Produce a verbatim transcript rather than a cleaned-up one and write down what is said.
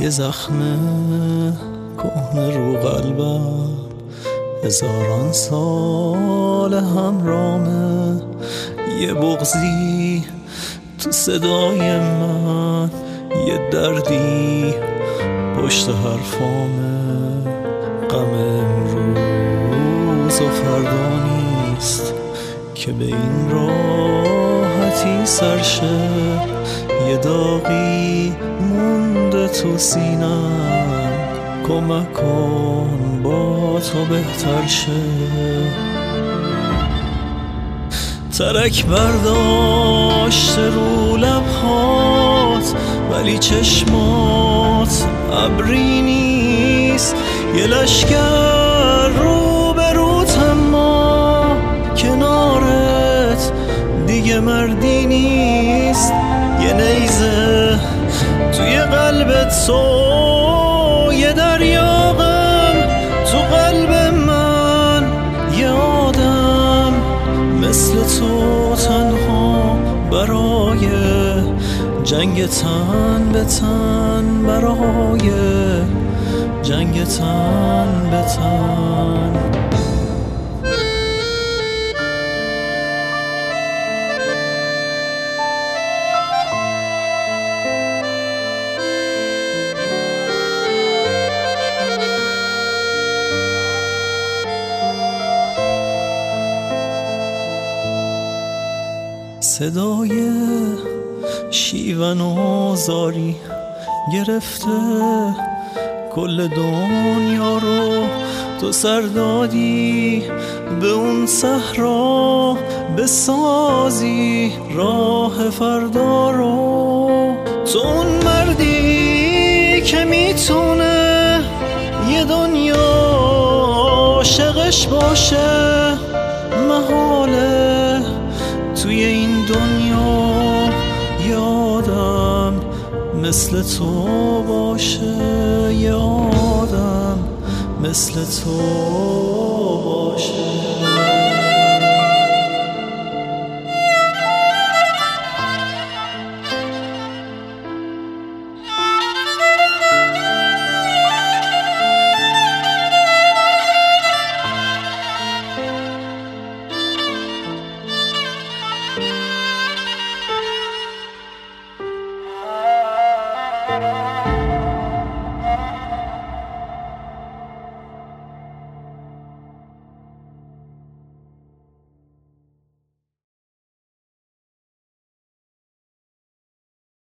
یه زخم کهنه رو قلبم هزاران سال همرامه، یه بغضی تو صدای من، یه دردی پشت حرفامه. غم امروز و فردا نیست که به این راحتی سرشه، یه داغی مونده تو سینم، کمک کن با تو بهتر شه. ترک برداشت رو لبهات ولی چشمات ابری نیست، یه لشگر رو به روت اما کنارت دیگه مردی نیست، یه نیزه توی قلبت تو، یه دریا غم تو قلب من، یه آدم مثل تو تنها برای جنگ تن به تن، برای جنگ تن به تن. صدای شیون و زاری گرفته کل دنیا رو، تو سر دادی به اون صحرا بسازی راه فردا رو. تو اون مردی که میتونه یه دنیا عاشقش باشه، محاله توی این دنیا یه آدم مثل تو باشه، یه آدم مثل تو باشه.